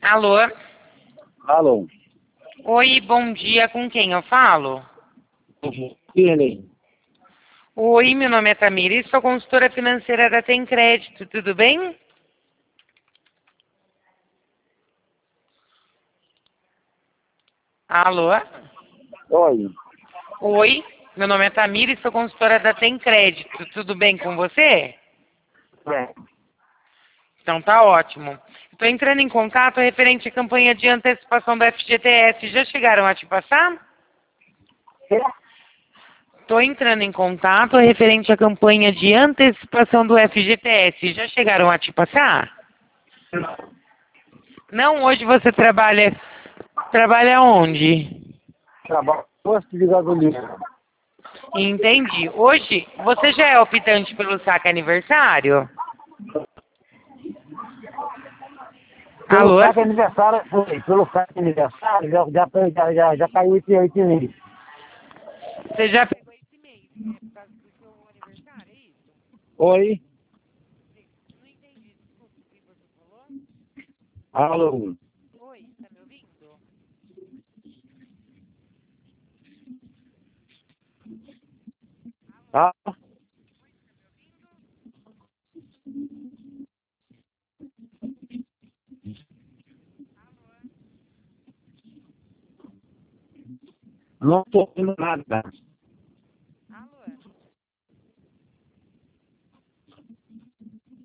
Alô? Alô? Oi, bom dia. Com quem eu falo? Ele. Oi, meu nome é Tamires, sou consultora financeira da Tem Crédito, tudo bem? Alô? Oi. Oi, meu nome é Tamires, sou consultora da Tem Crédito, tudo bem com você? É. Então tá ótimo. Estou entrando em contato referente à campanha de antecipação do FGTS. Já chegaram a te passar? Estou entrando em contato referente à campanha de antecipação do FGTS. Já chegaram a te passar? Não, hoje você trabalha onde? Trabalho posto de gasolina. Entendi. Hoje você já é optante pelo saque aniversário? Pelo Alô? saque aniversário, foi. Pelo saque aniversário, já caiu 8 meses. Você já pegou esse mês por causa do seu aniversário, é isso? Oi. Não entendi, desculpa o que você falou. Alô? Oi, tá me ouvindo? Ah, não estou ouvindo nada.